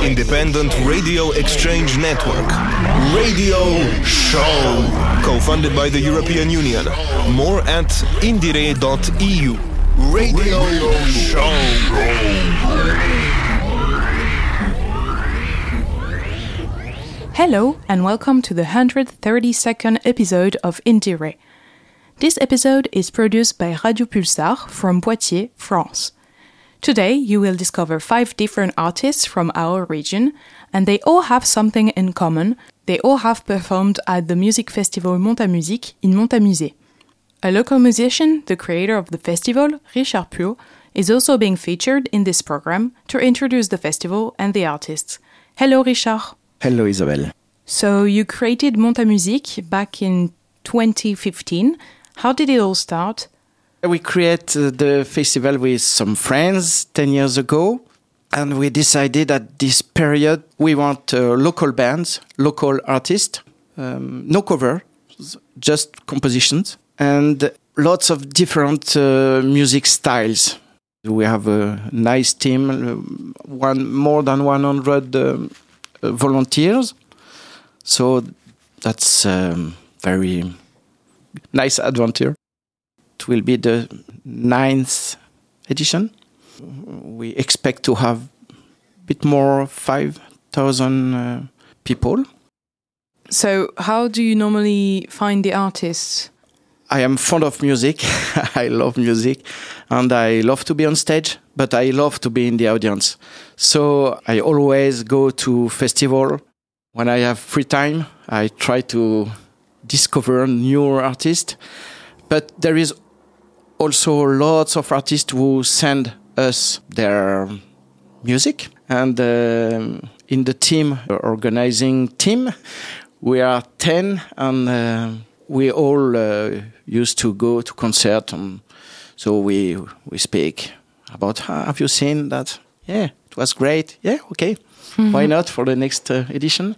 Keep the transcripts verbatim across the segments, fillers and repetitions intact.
independent radio exchange network. Radio Show. Co-funded by the European Union. More at indire dot e u. Radio Show. Hello and welcome to the one hundred thirty-second episode of Indire. This episode is produced by Radio Pulsar from Poitiers, France. Today you will discover five different artists from our region, and they all have something in common. They all have performed at the music festival Montamusique in Montamusée. A local musician, the creator of the festival, Richard Pure, is also being featured in this program to introduce the festival and the artists. Hello, Richard. Hello, Isabelle. So you created Montamusique back in twenty fifteen. How did it all start? We created the festival with some friends ten years ago, and we decided at this period we want uh, local bands, local artists, um, no cover, just compositions, and lots of different uh, music styles. We have a nice team, one more than one hundred um, uh, volunteers, so that's um, very nice adventure. It will be the ninth edition. We expect to have a bit more, five thousand uh, people. So how do you normally find the artists? I am fond of music. I love music and I love to be on stage, but I love to be in the audience. So I always go to festival. When I have free time, I try to discover new artists. But there is also lots of artists who send us their music. And uh, in the team, the organizing team, we are ten, and uh, we all uh, used to go to concert. And so we we speak about, ah, have you seen that? Yeah, it was great. Yeah, okay. Mm-hmm. Why not for the next uh, edition?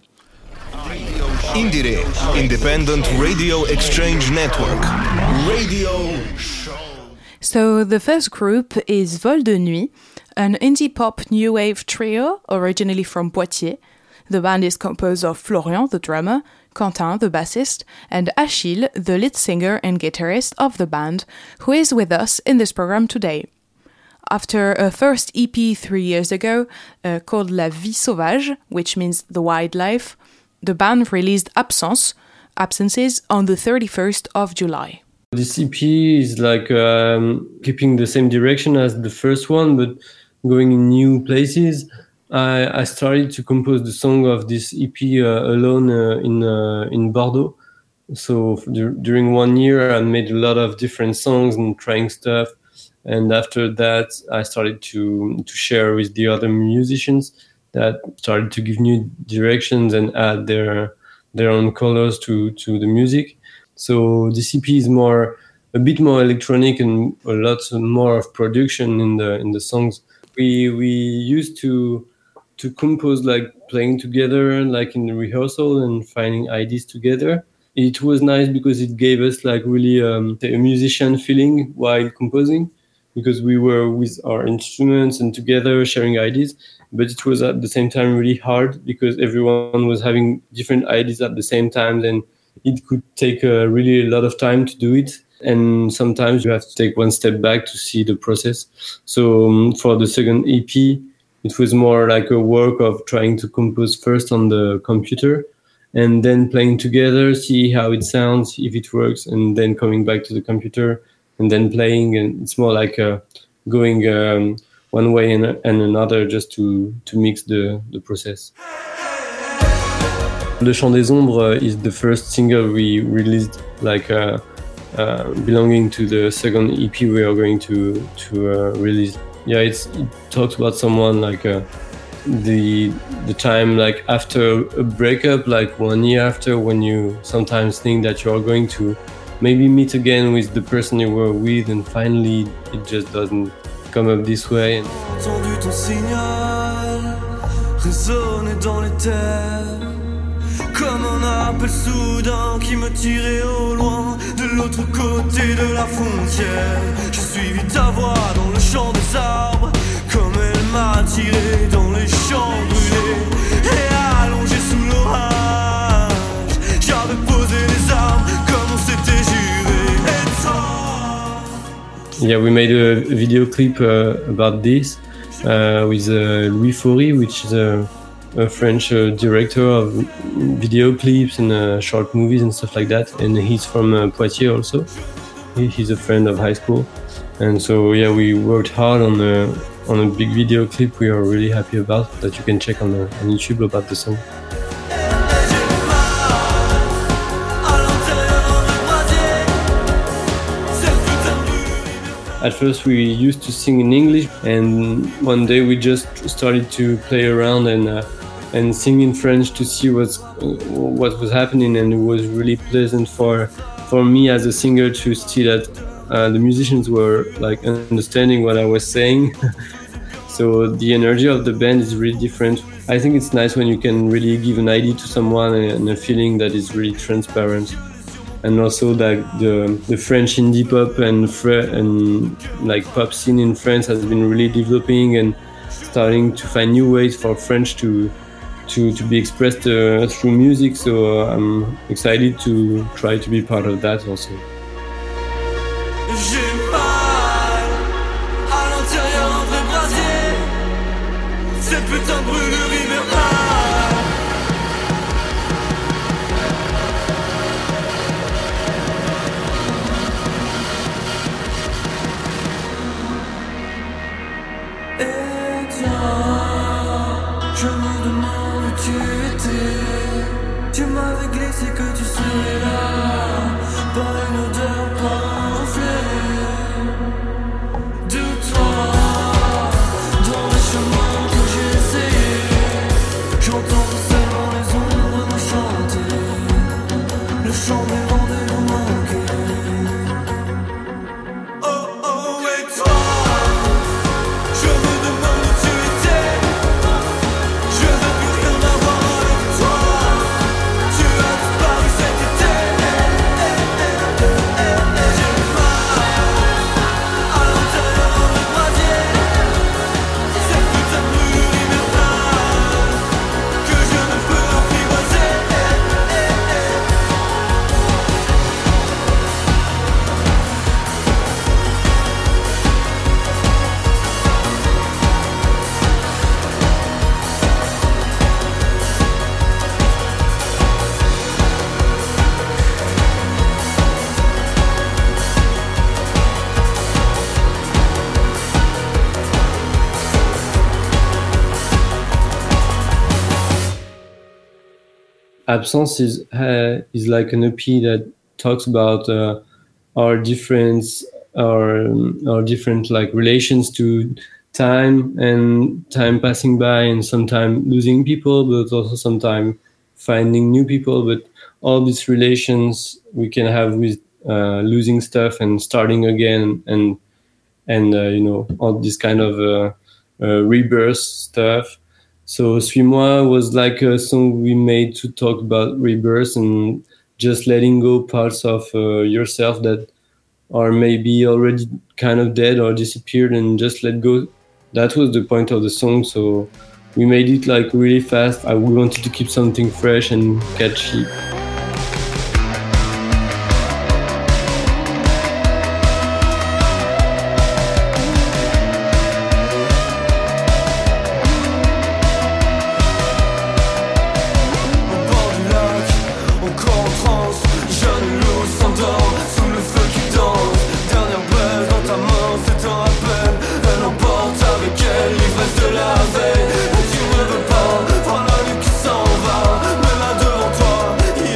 Indire, independent radio exchange network. Radio Show. So the first group is Vol de Nuit, an indie pop new wave trio originally from Poitiers. The band is composed of Florian, the drummer, Quentin, the bassist, and Achille, the lead singer and guitarist of the band, who is with us in this program today. After a first E P three years ago, uh, called La Vie Sauvage, which means the wildlife, the band released Absence, Absences, on the thirty-first of July. This E P is like um, keeping the same direction as the first one, but going in new places. I, I started to compose the song of this E P uh, alone uh, in uh, in Bordeaux. So d- during one year, I made a lot of different songs and trying stuff. And after that, I started to to share with the other musicians that started to give new directions and add their their own colors to, to the music. So the C P is more a bit more electronic and a lot more of production in the in the songs. We we used to to compose like playing together, like in the rehearsal and finding ideas together. It was nice because it gave us like really um, a musician feeling while composing, because we were with our instruments and together sharing ideas. But it was at the same time really hard because everyone was having different ideas at the same time, and it could take uh, really a lot of time to do it. And sometimes you have to take one step back to see the process. So um, for the second E P, it was more like a work of trying to compose first on the computer and then playing together, see how it sounds, if it works, and then coming back to the computer and then playing. And it's more like uh, going um, one way and, and another just to, to mix the, the process. Le Chant des Ombres is the first single we released, like uh, uh, belonging to the second E P we are going to to uh, release. Yeah, it's, it talks about someone like uh, the the time like after a breakup, like one year after, when you sometimes think that you are going to maybe meet again with the person you were with, and finally it just doesn't come up this way. And entendu ton signal résonner dans les terres, comme un appel soudain qui me tirait au loin de l'autre côté de la frontière. J'ai suivi ta voix dans le champ des arbres, comme elle m'a tiré dans les champs brûlés. pieds et allongé sous l'orage. J'avais posé les armes comme on s'était juré. Et toi? Yeah, we made a video clip uh, about this uh, with uh, Louis Faury, which is a, a French uh, director of video clips and uh, short movies and stuff like that. And he's from uh, Poitiers also. He, he's a friend of high school. And so, yeah, we worked hard on a, on a big video clip we are really happy about that you can check on, the, on YouTube about the song. At first we used to sing in English, and one day we just started to play around and uh, and sing in French to see what's what was happening, and it was really pleasant for for me as a singer to see that uh, the musicians were like understanding what I was saying. So the energy of the band is really different. I think it's nice when you can really give an idea to someone and a feeling that is really transparent. And also that the the French indie pop and fr- and like pop scene in France has been really developing and starting to find new ways for French to to to be expressed uh, through music. So uh, I'm excited to try to be part of that also. J'ai mal à l'intérieur entre les brasiers. Cette putain de brûlure hivernale. Je me demande où tu étais. Tu m'avais glissé que tu serais là. Pas une odeur, pas un reflet de toi. Dans les chemins que j'ai essayé, j'entends seulement les ombres me chanter. Le chant des rendez-vous manqués. Oh oh et toi? Je me demande où tu étais. Je veux plus rien avoir avec toi. Tu as disparu cet été. J'ai mal à l'intérieur des brasiers. Cette putain de brûlure hivernale que je ne peux apprivoiser. Absence is uh, is like an E P that talks about uh, our difference, our our different like relations to time and time passing by, and sometimes losing people, but also sometimes finding new people. But all these relations we can have with uh, losing stuff and starting again, and and uh, you know, all this kind of uh, uh, rebirth stuff. So Suis-moi was like a song we made to talk about rebirth and just letting go parts of uh, yourself that are maybe already kind of dead or disappeared, and just let go. That was the point of the song. So we made it like really fast. I, we wanted to keep something fresh and catchy. Tu ne veux pas prendre la nuit qui s'en va, mais là devant toi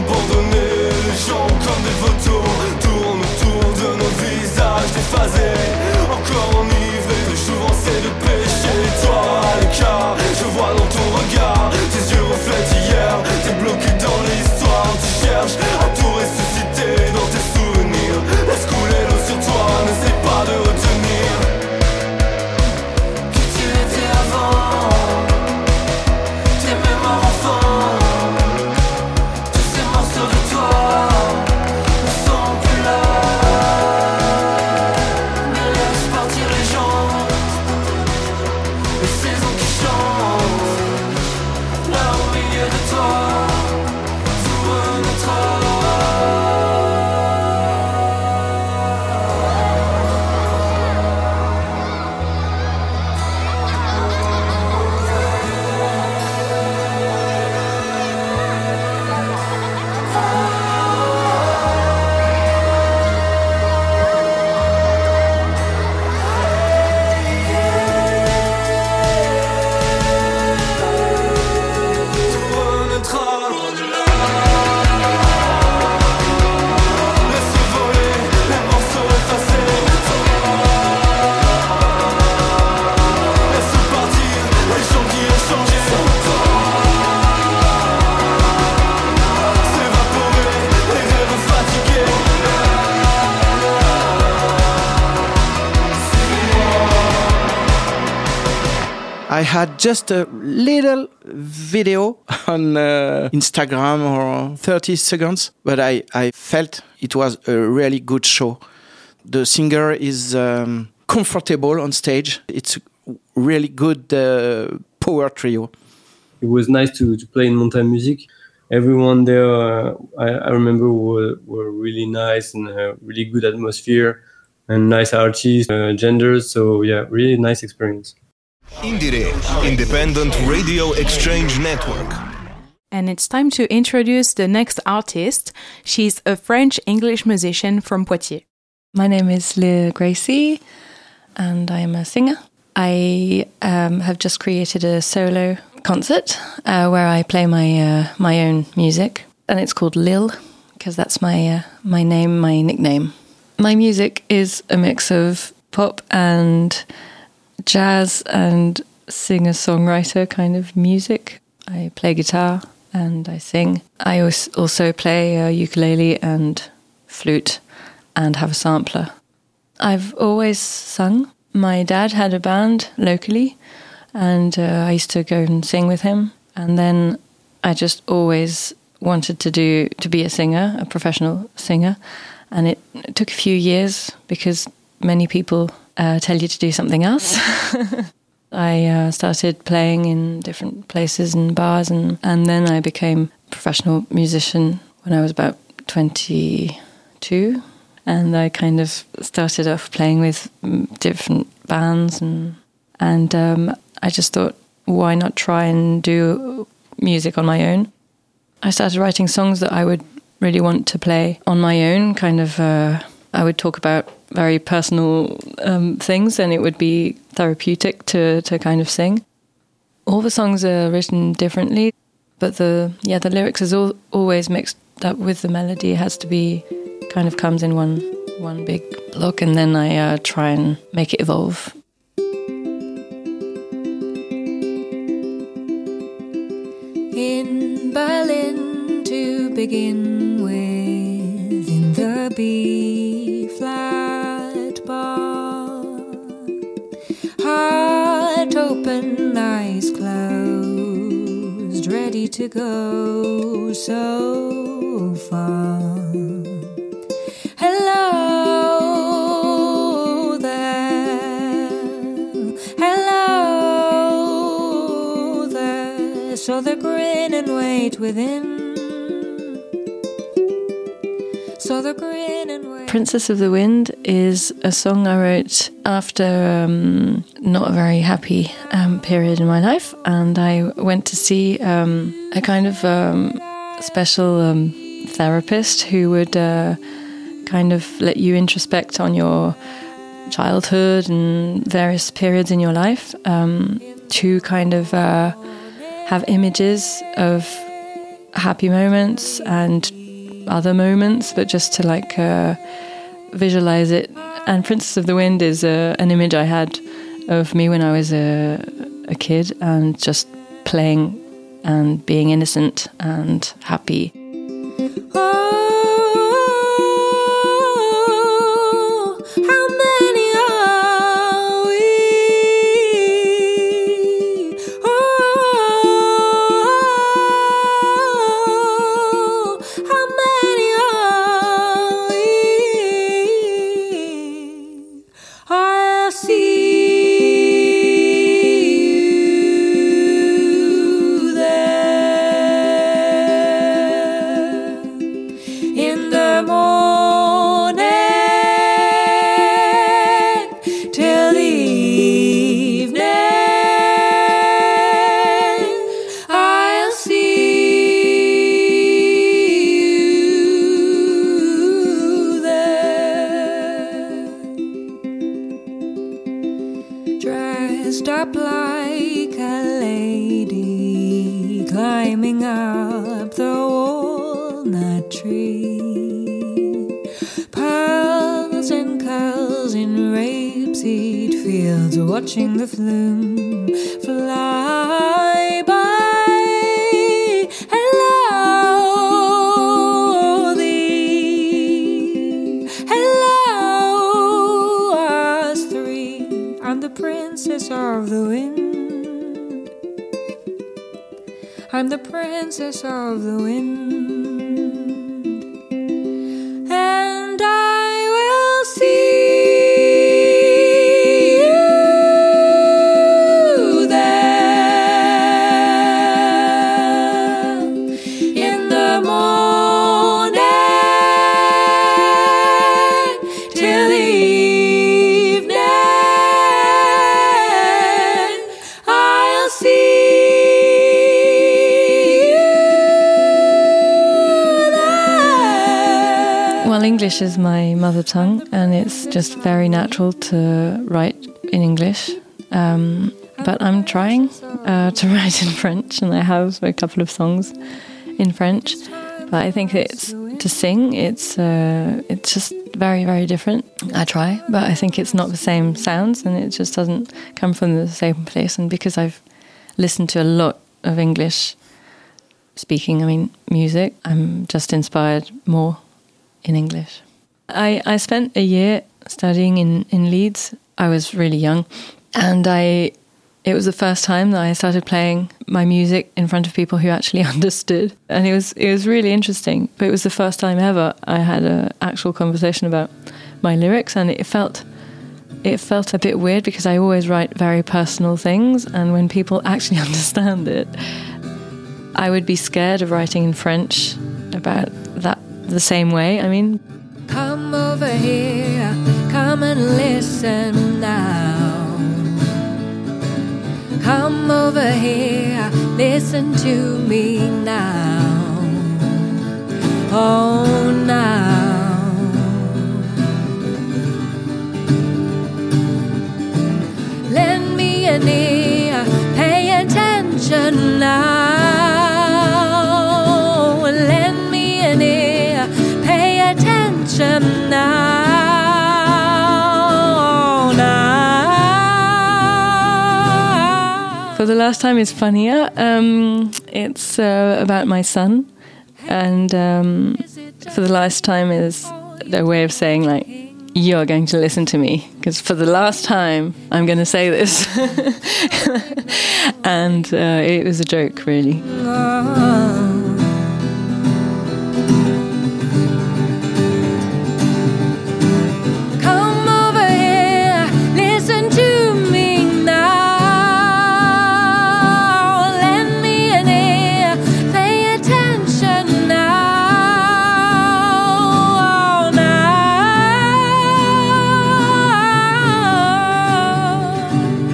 abandonnés, les gens comme des photos tournent autour de nos visages déphasés, encore enivrés de jouvence et de péché. Toi à l'écart, je vois dans ton regard tes yeux reflètent hier, t'es bloqué dans l'histoire, tu cherches à tout ressusciter dans tes souvenirs. Laisse couler l'eau sur toi, n'essaie pas de retenir qui tu étais avant, tes mémoires enfants, tous ces morceaux de toi ne sont plus là. Mais laisse partir les gens, les saisons qui chantent, là au milieu de toi, tout renaîtra. I had just a little video on uh, Instagram or thirty seconds, but I, I felt it was a really good show. The singer is um, comfortable on stage. It's a really good uh, power trio. It was nice to, to play in Montagne Music. Everyone there, uh, I, I remember, were, were really nice and uh, really good atmosphere and nice artists, uh, genders. So yeah, really nice experience. Indire, Independent Radio Exchange Network. And it's time to introduce the next artist. She's a French-English musician from Poitiers. My name is Leah Gracie, and I'm a singer. I um, have just created a solo concert uh, where I play my uh, my own music, and it's called Lil, because that's my uh, my name, my nickname. My music is a mix of pop and jazz and singer-songwriter kind of music. I play guitar and I sing. I also play uh, ukulele and flute and have a sampler. I've always sung. My dad had a band locally and uh, I used to go and sing with him. And then I just always wanted to do to be a singer, a professional singer. And it, it took a few years because many people Uh, tell you to do something else. I uh, started playing in different places and bars, and, and then I became a professional musician when I was about twenty-two. And I kind of started off playing with different bands, and and um, I just thought, why not try and do music on my own? I started writing songs that I would really want to play on my own, kind of... Uh, I would talk about very personal um, things, and it would be therapeutic to, to kind of sing. All the songs are written differently, but the yeah the lyrics is all, always mixed up with the melody. It has to be kind of comes in one one big block, and then I uh, try and make it evolve. In Berlin to begin with, in the B-flat bar, heart open, eyes closed, ready to go so far. Hello there, hello there, so they grin and wait within. So the grin and wait. Princess of the Wind is a song I wrote after um, not a very happy um, period in my life, and I went to see um, a kind of um, special um, therapist who would uh, kind of let you introspect on your childhood and various periods in your life, um, to kind of uh, have images of happy moments and other moments, but just to like uh, visualize it. And Princess of the Wind is uh, an image I had of me when I was a, a kid and just playing and being innocent and happy. Oh, how many are we? Oh, how many are we? I see you there in the morning till the evening. I'll see you there, dressed up like a lady, climbing up the walnut tree. Pearls and curls in rapeseed fields, watching the flume fly by. Hello thee, hello us three. I'm the princess of the wind. I'm the princess of the wind. And I will see you there in the morning till the evening. I'll see Well, English is my mother tongue, and it's just very natural to write in English. Um, but I'm trying uh, to write in French, and I have a couple of songs in French. But I think it's to sing. It's uh, it's just very very different. I try, but I think it's not the same sounds, and it just doesn't come from the same place. And because I've listened to a lot of English speaking, I mean music, I'm just inspired more in English. I, I spent a year studying in, in Leeds. I was really young, and I it was the first time that I started playing my music in front of people who actually understood, and it was it was really interesting. But it was the first time ever I had an actual conversation about my lyrics, and it felt it felt a bit weird because I always write very personal things, and when people actually understand it, I would be scared of writing in French about that the same way. I mean, come over here, come and listen now. Come over here, listen to me now. Oh, now. Lend me an ear, pay attention now. Lend me an ear, pay attention now, now. For the Last Time is funnier. Um, it's uh, about my son, and um, For the Last Time is their way of saying like, you're going to listen to me, because for the last time I'm going to say this. And uh, it was a joke, really. Come over here, listen to me now. Lend me an ear, pay attention now, now.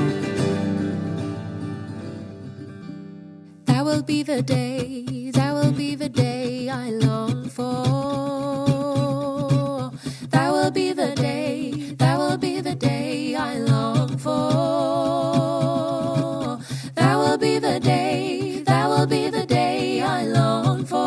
That will be the day, that will be the day I long for. That will be the day, that will be the day I long for. That will be the day, that will be the day I long for.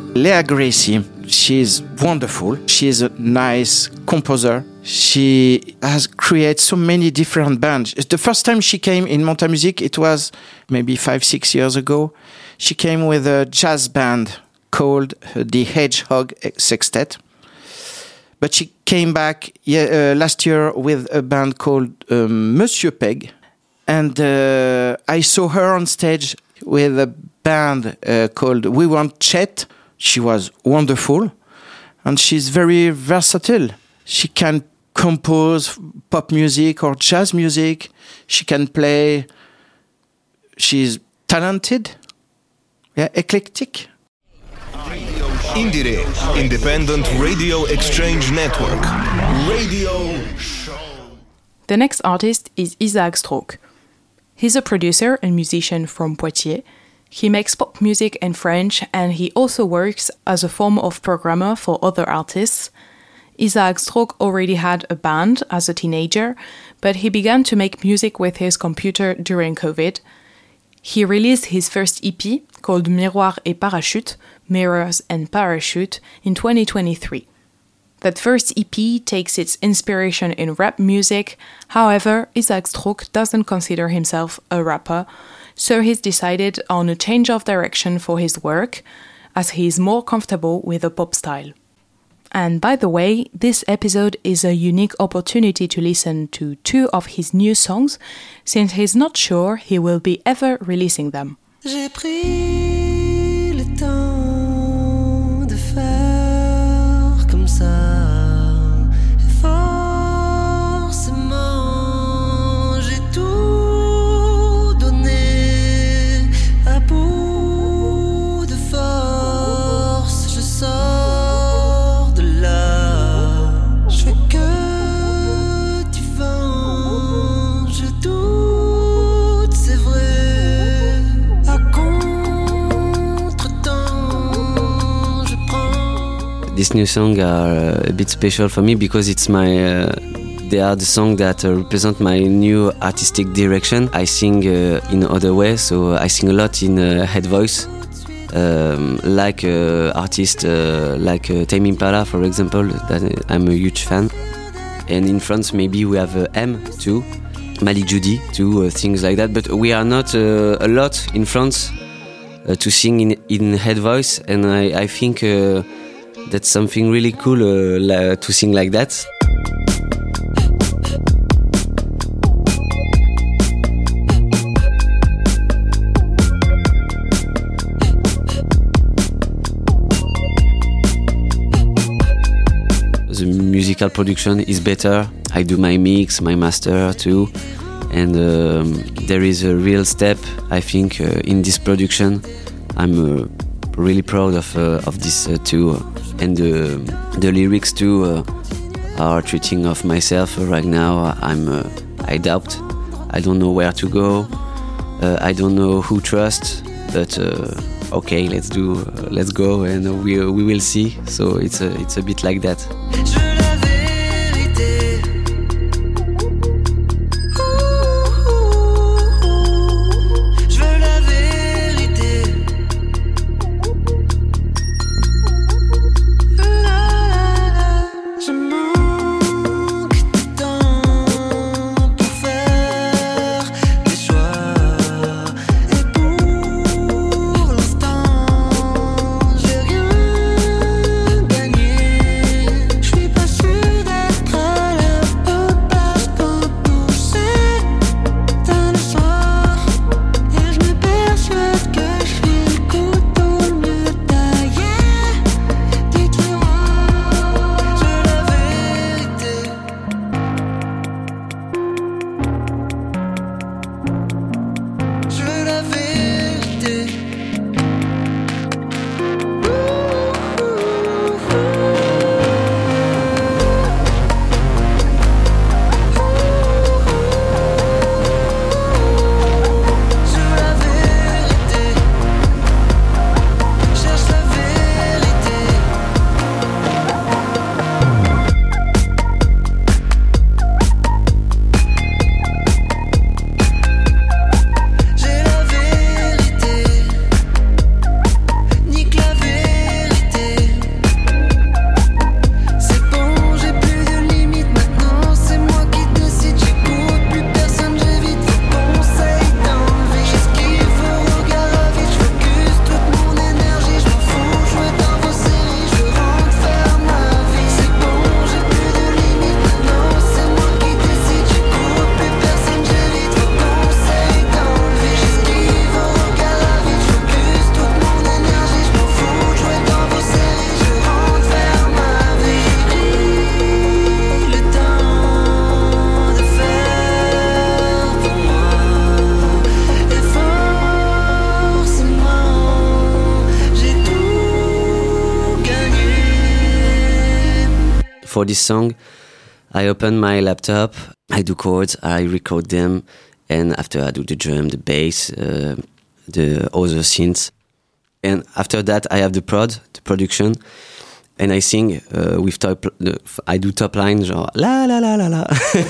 Leah Gracie, she's wonderful. She is a nice composer. She has created so many different bands. The first time she came in Monta Music, it was maybe five, six years ago. She came with a jazz band called the Hedgehog Sextet. But she came back yeah, uh, last year with a band called um, Monsieur Peg. And uh, I saw her on stage with a band uh, called We Want Chet. She was wonderful. And she's very versatile. She can compose pop music or jazz music. She can play. She's talented. Yeah, eclectic. Indire, Independent Radio Exchange Network. Radio Show. The next artist is Isaac Stroke. He's a producer and musician from Poitiers. He makes pop music in French, and he also works as a form of programmer for other artists. Isaac Stroke already had a band as a teenager, but he began to make music with his computer during COVID. He released his first E P, called Miroir et Parachute, Mirrors and Parachute, in twenty twenty-three. That first E P takes its inspiration in rap music. However, Isaac Stroke doesn't consider himself a rapper, so he's decided on a change of direction for his work, as he is more comfortable with a pop style. And by the way, this episode is a unique opportunity to listen to two of his new songs, since he's not sure he will be ever releasing them. J'ai pris le temps de faire comme ça, et forcément j'ai tout donné à bout de force. Je sors de là, je fais que tu venges, je doute, c'est vrai. These new songs are a bit special for me because it's my uh, they are the songs that uh, represent my new artistic direction. I sing uh, in other ways, so I sing a lot in uh, head voice, um, like uh, artists uh, like uh, Tame Impala, for example, that I'm a huge fan. And in France, maybe we have uh, M too, Malik Judy too, uh, things like that. But we are not uh, a lot in France uh, to sing in in head voice, and I, I think. Uh, That's something really cool uh, to sing like that. The musical production is better. I do my mix, my master too. And um, there is a real step, I think, uh, in this production. I'm uh, really proud of uh, of this uh, too. And the, the lyrics too uh, are treating of myself right now. I'm uh, I doubt. I don't know where to go. Uh, I don't know who trust. But uh, okay, let's do. Uh, let's go, and we we will see. So it's a it's a bit like that. Je suis for this song, I open my laptop, I do chords, I record them, and after I do the drum, the bass, uh, the other synths. And after that, I have the prod, the production, and I sing uh, with top. Uh, I do top line, genre la la la la la,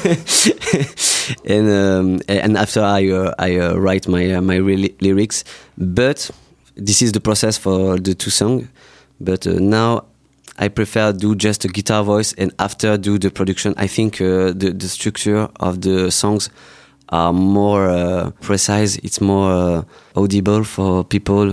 and um, and after I uh, I uh, write my uh, my re- lyrics. But this is the process for the two songs. But uh, now I prefer do just a guitar voice, and after do the production. I think uh, the the structure of the songs are more uh, precise. It's more uh, audible for people.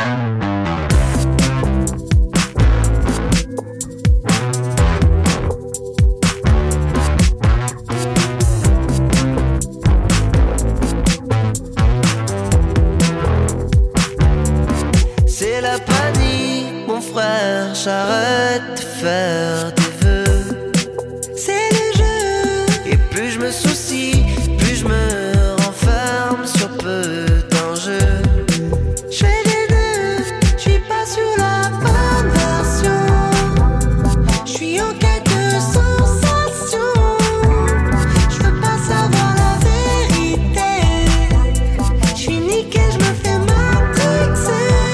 C'est la panique, mon frère, j'arrête de faire des vœux. C'est le jeu. Et plus je me soucie, plus je me renferme sur peu d'enjeux. Je fais des nœuds, je suis pas sur la bonne version. Je suis en quête de sensation. Je veux pas savoir la vérité. Je suis niqué, je me fais matrixer.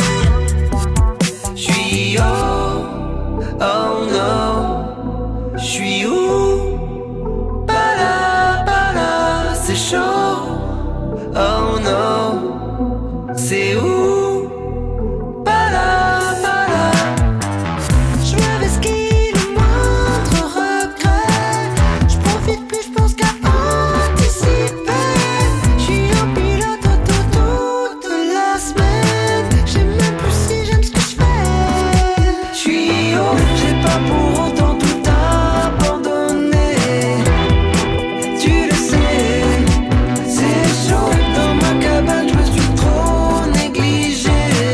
Je suis oh, oh no. Je suis où? Pas là, pas là, c'est chaud. Oh no, c'est où? Pas là, pas là. Je me vesquille le moindre regret. Je profite plus, je pense qu'à anticiper. Je suis en pilote auto toute la semaine. Je sais même plus si j'aime ce que je fais. Je suis haut, j'ai pas pour autant tout abandonné. Tu le sais, c'est chaud. Dans ma cabane, je me suis trop négligé.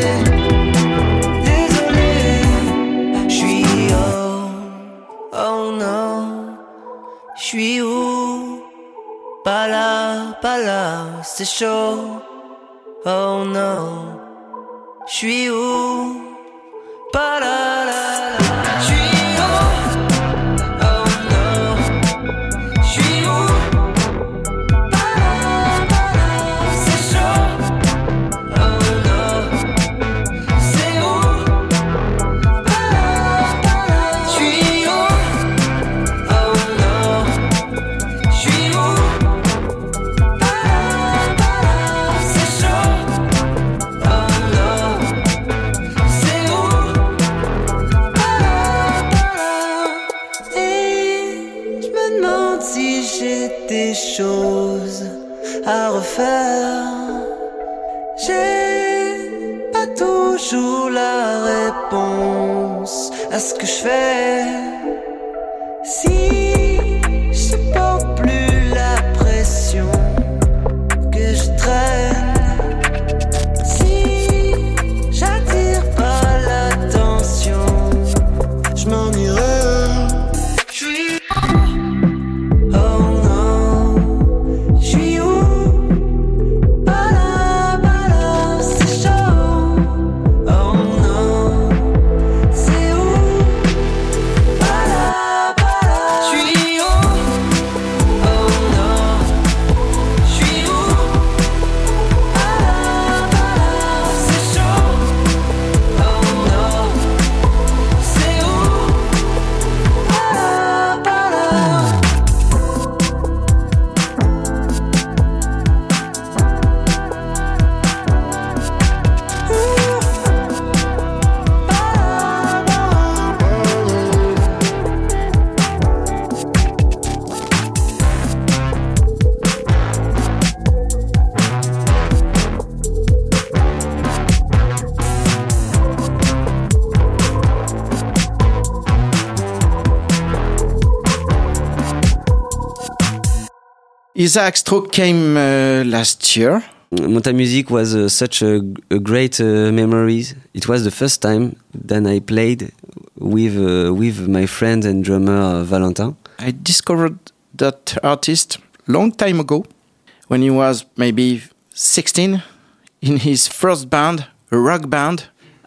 Désolé, je suis oh, oh non. Je suis où? Pas là, pas là, c'est chaud. Oh non, je suis où? Pas là, là, là. Je suis où? Oh non, je suis où? Pas là, pas là, c'est chaud. Oh non, c'est où? Pas là, pas là. Je suis où? Oh non, je suis où? Pas là, pas là, c'est chaud. Oh non, c'est où? Pas là, pas là. Et je me demande si j'ai des choses à refaire. J'ai pas toujours la réponse à ce que je fais. Si je supporte plus la pression que je traîne, si j'attire pas l'attention, je m'en irai. Je suis oh non, je suis où? Pas là, pas là, c'est chaud. Oh non, c'est où? Pas là, pas là. Je suis où? Oh non, je suis où? Pas là, pas là, c'est chaud. Oh non, c'est où? Pas là, pas là. Isaac Stroke came uh, last year. Monta Music was uh, such a, a great uh, memory. It was the first time that I played with uh, with my friend and drummer uh, Valentin. I discovered that artist long time ago when he was maybe sixteen in his first band, a rock band.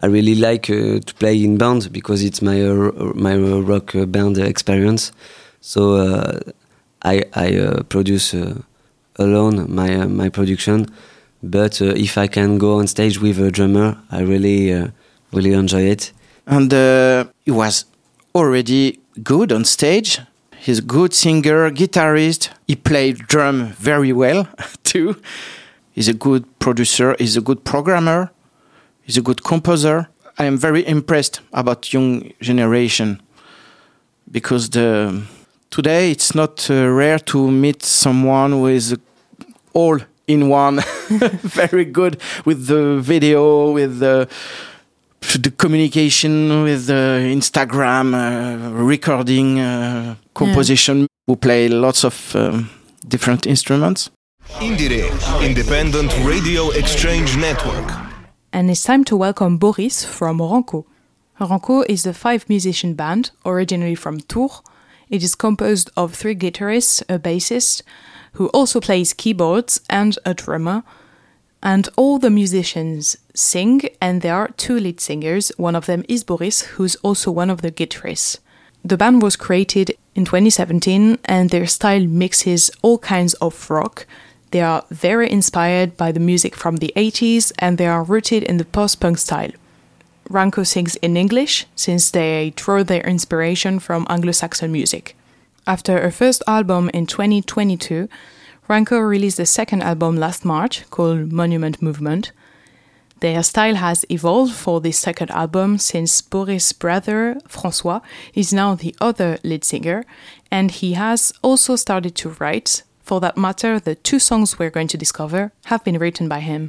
I really like uh, to play in band because it's my uh, my rock band experience. So uh, I I uh, produce uh, alone my uh, my production. But uh, if I can go on stage with a drummer, I really uh, really enjoy it. And uh, he was already good on stage. He's a good singer, guitarist. He played drum very well too. He's a good producer. He's a good programmer. He's a good composer. I am very impressed about young generation because the today it's not uh, rare to meet someone who is all in one, very good with the video, with the the communication, with the Instagram uh, recording, uh, composition. Yeah. Who play lots of um, different instruments. Indire, Independent Radio Exchange Network. And it's time to welcome Boris from Ranco. Ranco is a five-musician band, originally from Tours. It is composed of three guitarists, a bassist, who also plays keyboards, and a drummer. And all the musicians sing, and there are two lead singers. One of them is Boris, who's also one of the guitarists. The band was created in twenty seventeen, and their style mixes all kinds of rock. They are very inspired by the music from the eighties, and they are rooted in the post-punk style. Ranco sings in English, since they draw their inspiration from Anglo-Saxon music. After her first album in twenty twenty-two, Ranco released a second album last March called Monument Movement. Their style has evolved for this second album since Boris' brother, François, is now the other lead singer, and he has also started to write. For that matter, the two songs we're going to discover have been written by him.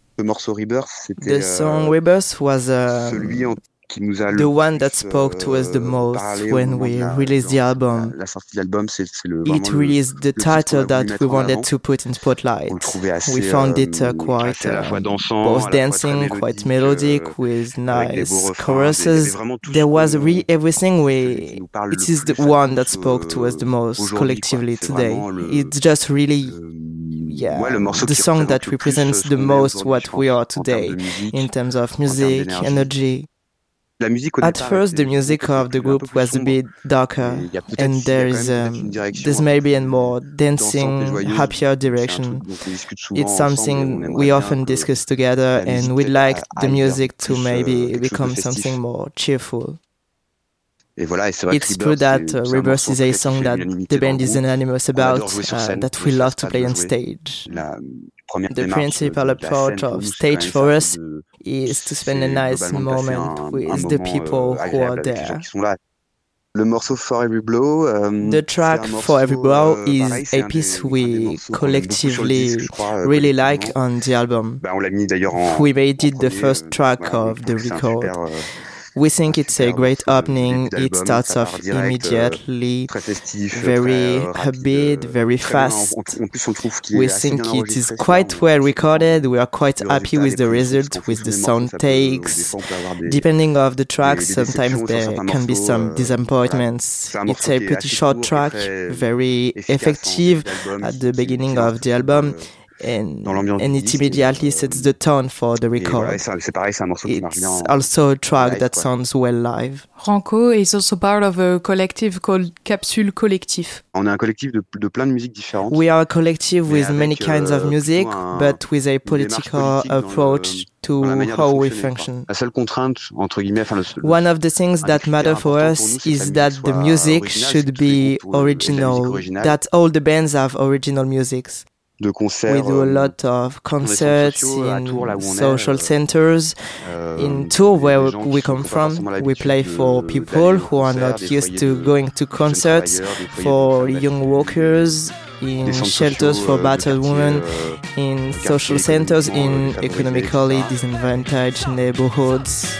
The song Rebirth was uh, the one that spoke to us the most when we released the album. It really is the title that we wanted to put in spotlight. We found it uh, quite uh, both dancing, quite melodic, with nice choruses. There was really everything. We, it is the one that spoke to us the most collectively today. It's just really yeah, the song that represents the most what we are today in terms of music, energy. At first, the music of the group was a bit darker, and there is um, there's maybe a more dancing, happier direction. It's something we often discuss together, and we'd like the music to maybe become something more cheerful. It's true that uh, Rebirth is a song that the band is unanimous about, uh, that we love to play on stage. The principal approach of stage for us is to spend a nice moment with the people who are there. The track For Every Blow is a piece we collectively really like on the album. We made it the first track of the record. We think it's a great opening. It starts off immediately, very upbeat, very fast. We think it is quite well recorded. We are quite happy with the result, with the sound takes. Depending on the tracks, sometimes there can be some disappointments. It's a pretty short track, very effective at the beginning of the album. And, and it immediately sets the tone for the record. It's also a track that sounds well live. Ranco is also part of a collective called Capsule Collectif. We are a collective with many kinds of music, but with a political approach to how we function. One of the things that matter for us is that the music should be original, that all the bands have original musics. We do a lot of concerts in social centers. In Tours, where we come from, we play for people who are not used to going to concerts, for young workers, in shelters for battered women, in social centers in economically disadvantaged neighborhoods.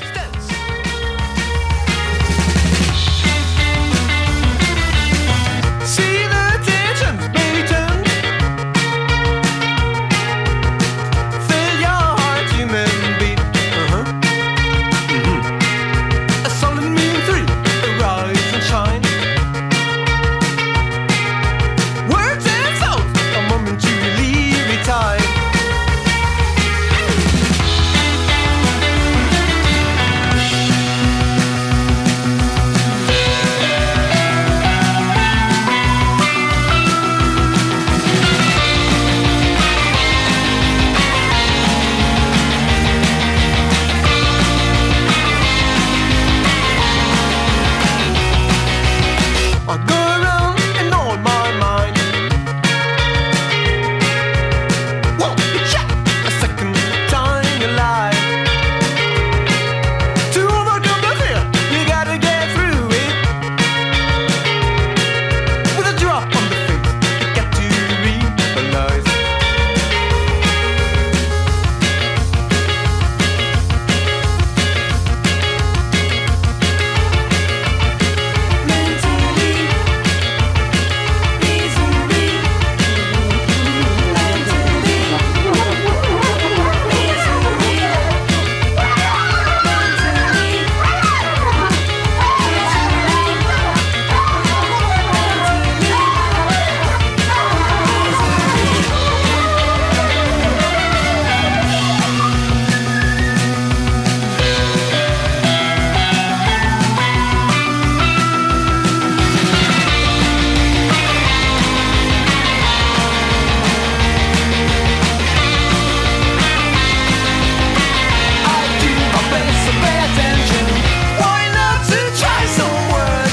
attention. Why not to try some words?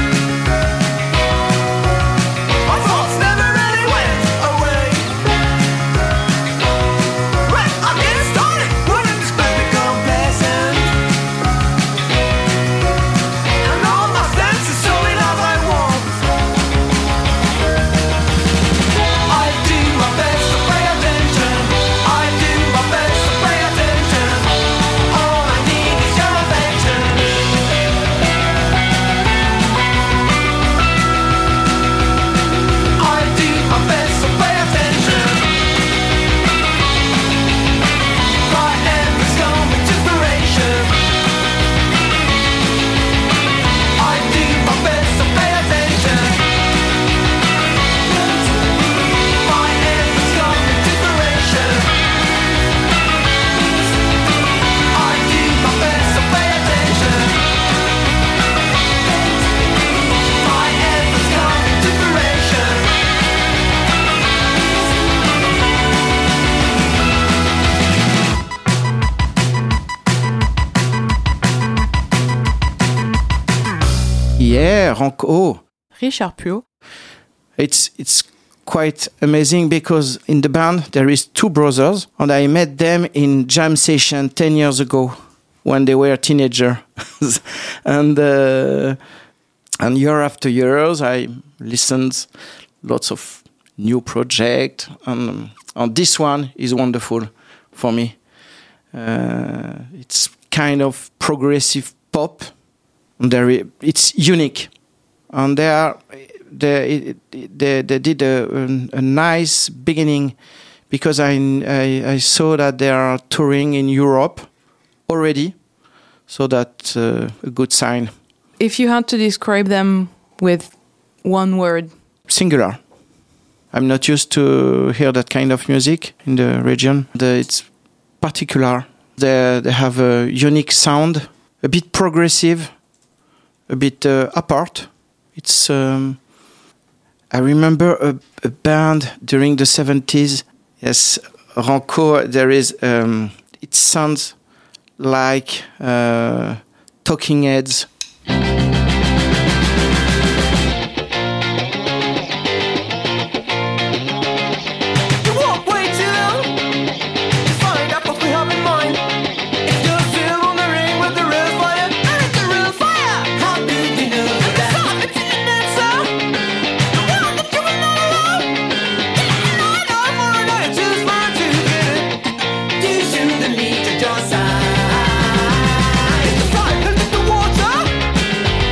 My thoughts never really went away. When I get started, wouldn't expect to become pleasant. And all my senses show it as I want. I do my best to pay attention. I do my best to pay attention. All I need is your affection. I do my best to pay attention. My efforts come with desperation. I do my best to pay attention. My efforts come with desperation. I do my best to pay attention. My efforts come with desperation. Yeah, Ranco. Richard Puot. It's it's quite amazing because in the band there is two brothers and I met them in jam session ten years ago when they were teenagers. and uh, and year after years I listened lots of new projects and, and this one is wonderful for me. Uh, it's kind of progressive pop. And there i- it's unique. And they are they they, they did a, a, a nice beginning because I, I I saw that they are touring in Europe already, so that's uh, a good sign. If you had to describe them with one word, Singular. I'm not used to hear that kind of music in the region. The, it's particular. They they have a unique sound, a bit progressive, a bit uh, apart. It's um, I remember a, a band during the seventies. Yes, Ranco. There is. Um, it sounds like uh, Talking Heads. You won't wait too long to find out what we have in mind. If you're still wondering with the real fire, and it's the real fire. How did you know that? It's in the net, sir. The one that you were not alone. Yeah, I know more than I choose for to get it. You shouldn't need to your side. It's the fire and it's the water.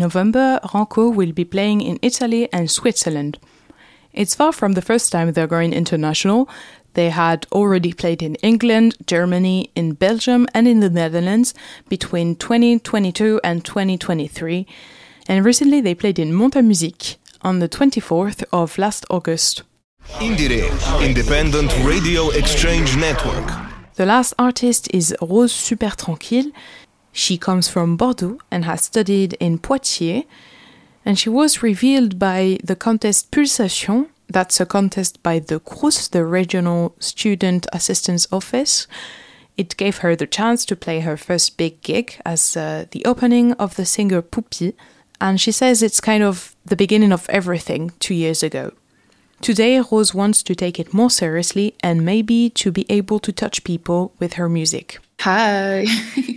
November, Ranco will be playing in Italy and Switzerland. It's far from the first time they're going international. They had already played in England, Germany, in Belgium and in the Netherlands between twenty twenty-two and twenty twenty-three. And recently they played in Montamusique on the twenty-fourth of last August. Indire, Independent Radio Exchange Network. The last artist is Rose Super Tranquille. She comes from Bordeaux and has studied in Poitiers. And she was revealed by the contest Pulsation. That's a contest by the C R U S, the Regional Student Assistance Office. It gave her the chance to play her first big gig as uh, the opening of the singer Poupie. And she says it's kind of the beginning of everything two years ago. Today, Rose wants to take it more seriously and maybe to be able to touch people with her music. Hi!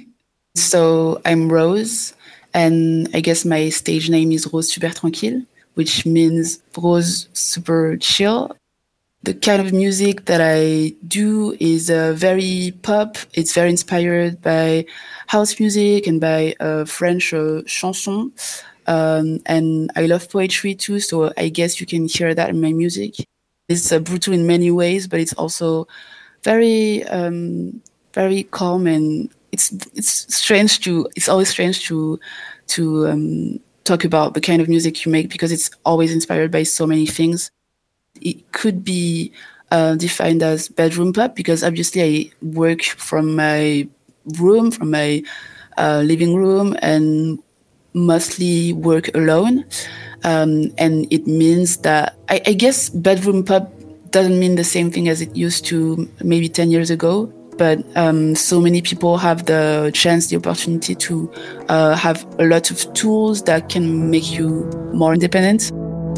So I'm Rose, and I guess my stage name is Rose Super Tranquille, which means Rose Super Chill. The kind of music that I do is uh, very pop. It's very inspired by house music and by uh, French uh, chanson. Um, and I love poetry too, so I guess you can hear that in my music. It's uh, brutal in many ways, but it's also very, um, very calm, and it's it's strange to. It's always strange to to um, talk about the kind of music you make because it's always inspired by so many things. It could be uh, defined as bedroom pop because obviously I work from my room, from my uh, living room, and mostly work alone. Um, and it means that, I, I guess bedroom pop doesn't mean the same thing as it used to maybe ten years ago. But um, so many people have the chance, the opportunity to uh, have a lot of tools that can make you more independent.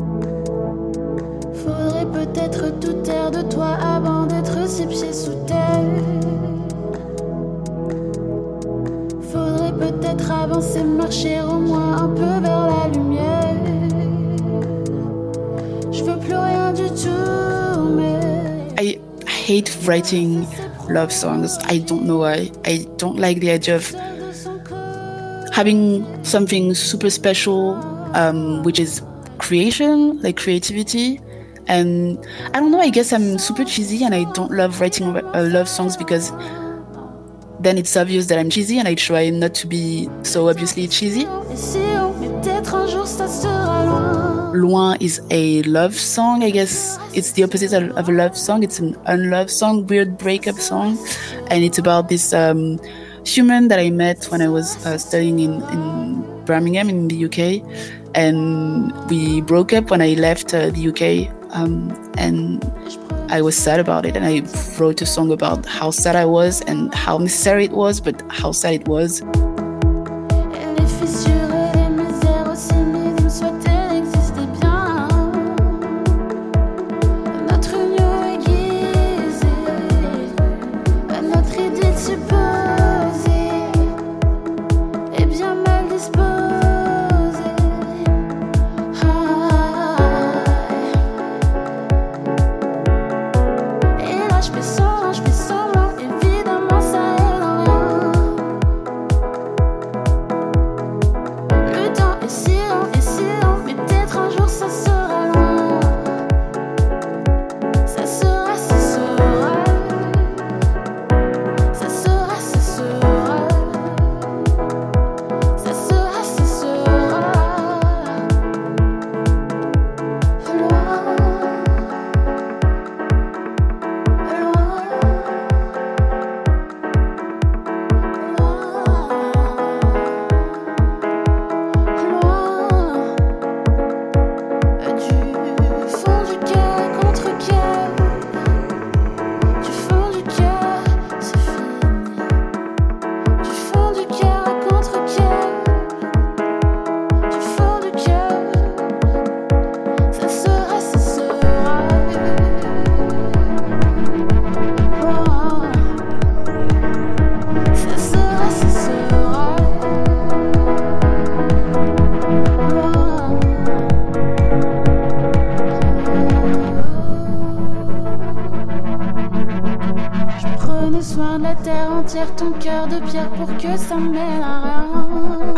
Faudrait peut-être tout taire de toi avant d'être ses pieds sous terre. Faudrait peut-être avancer, marcher au moins un peu vers la lumière. Je veux plus rien du tout, mais I hate writing love songs. I don't know why. I don't like the idea of having something super special, um, which is creation, like creativity. And I don't know, I guess I'm super cheesy and I don't love writing uh, love songs because then it's obvious that I'm cheesy and I try not to be so obviously cheesy. Loin is a love song, I guess it's the opposite of a love song. It's an unloved song, weird breakup song. And it's about this um, human that I met when I was uh, studying in, in Birmingham in the U K. And we broke up when I left uh, the U K. Um, and I was sad about it. And I wrote a song about how sad I was and how necessary it was, but how sad it was.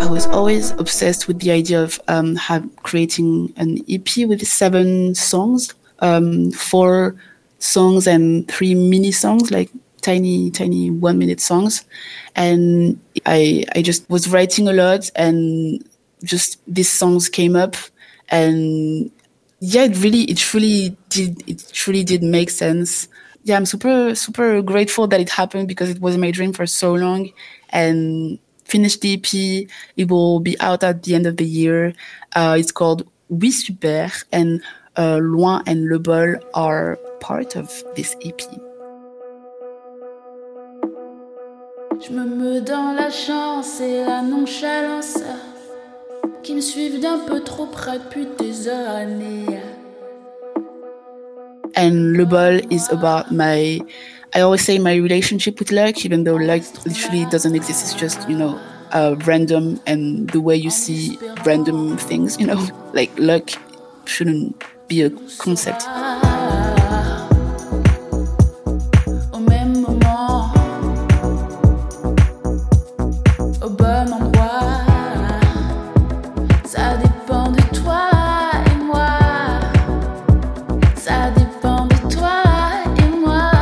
I was always obsessed with the idea of um, have, creating an E P with seven songs, um, four songs and three mini songs, like tiny, tiny one-minute songs. And I, I just was writing a lot, and just these songs came up, and yeah, it really, it truly did, it truly did make sense. Yeah, I'm super, super grateful that it happened, because it was my dream for so long. And finished the E P. It will be out at the end of the year. Uh, it's called Oui Super, and uh, Loin and Le Bol are part of this E P. Je me meus dans la chance et la nonchalance qui me suivent d'un peu trop près depuis des années. And Le Bol is about my, I always say my relationship with luck, even though luck literally doesn't exist. It's just, you know, uh, random, and the way you see random things, you know, like luck shouldn't be a concept. Au même moment, au bon endroit, ça dépend de toi et moi. Ça dépend de toi et moi.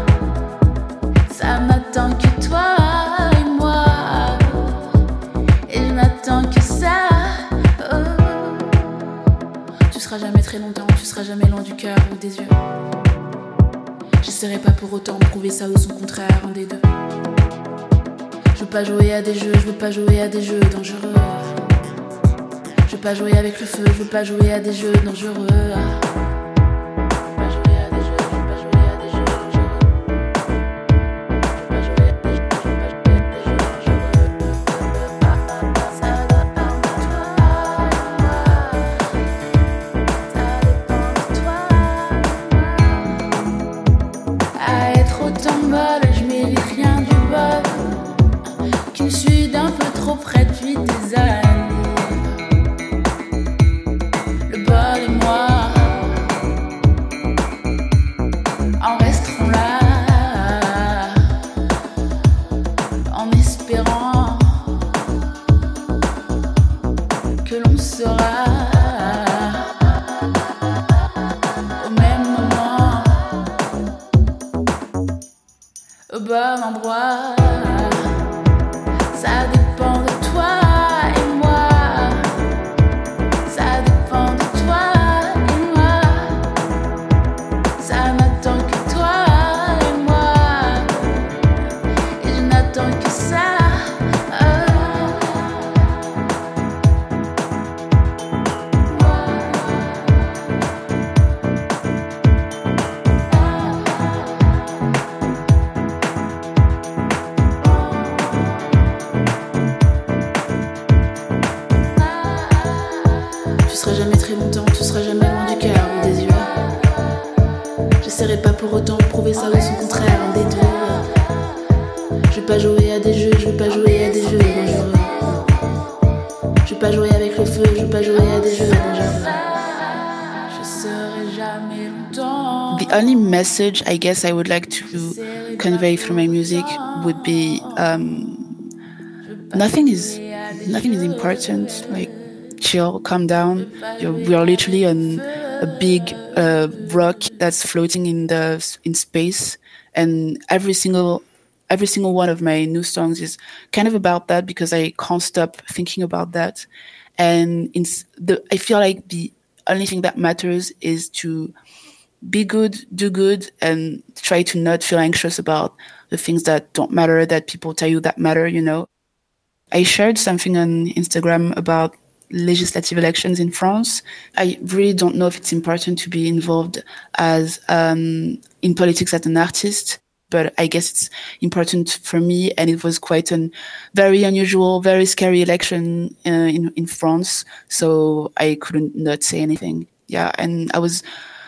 Ça n'attend que toi et moi. Et je n'attends que ça. Oh. Tu seras jamais très longtemps, tu seras jamais loin du cœur ou des yeux. J'essaierai pas pour autant de prouver ça ou son contraire, un des deux. Je veux pas jouer à des jeux, je veux pas jouer à des jeux dangereux. Je veux pas jouer avec le feu, je veux pas jouer à des jeux dangereux. The only message I guess I would like to convey through my music would be um, nothing is nothing is important. Like, chill, calm down. You're, we are literally on a big uh, rock that's floating in the in space, and every single every single one of my new songs is kind of about that, because I can't stop thinking about that. And in the, I feel like the only thing that matters is to be good, do good, and try to not feel anxious about the things that don't matter, that people tell you that matter, you know. I shared something on Instagram about legislative elections in France. I really don't know if it's important to be involved as um, in politics as an artist, but I guess it's important for me. And it was quite a very unusual, very scary election uh, in in France, so I couldn't not say anything. Yeah, and I was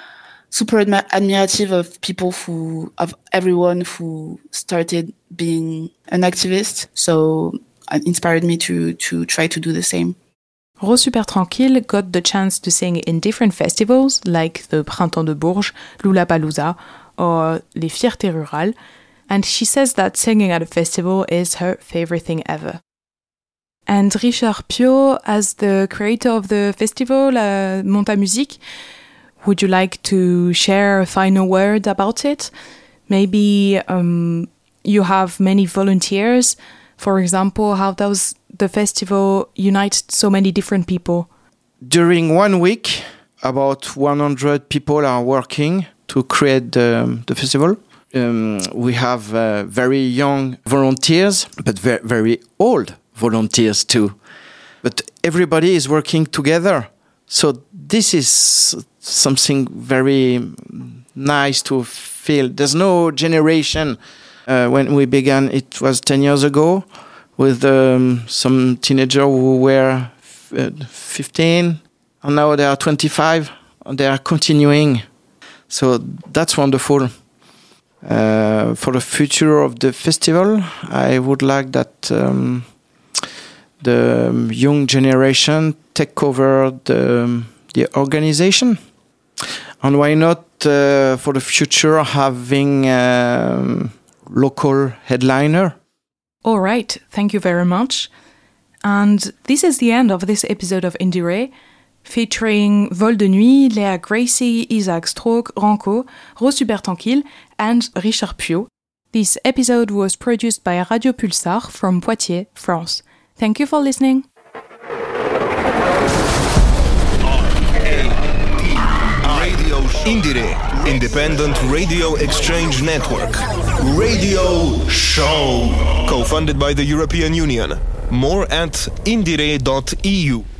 super admi- admirative of people who, of everyone who started being an activist. So it inspired me to to try to do the same. Rose Super Tranquille got the chance to sing in different festivals like the Printemps de Bourges, Lollapalooza, or Les Fiertés Rurales, and she says that singing at a festival is her favorite thing ever. And Richard Piot, as the creator of the festival, uh, Monta Musique, would you like to share a final word about it? Maybe um, you have many volunteers. For example, how does the festival unite so many different people? During one week, about one hundred people are working to create the, the festival. Um, we have uh, very young volunteers, but very, very old volunteers too. But everybody is working together. So this is something very nice to feel. There's no generation. Uh, when we began, it was ten years ago, with um, some teenagers who were uh, fifteen, and now they are twenty-five, and they are continuing. So that's wonderful. Uh, for the future of the festival, I would like that um, the young generation take over the, the organization. And why not, uh, for the future, having um, local headliner? All right, thank you very much. And this is the end of this episode of Indire, featuring Vol de Nuit, Léa Gracie, Isaac Stroke, Ranco, Rose Tubertanquil, and Richard Piot. This episode was produced by Radio Pulsar from Poitiers, France. Thank you for listening. Radio Indire, Independent Radio Exchange Network. Radio Show, co-funded by the European Union. More at indire dot e u.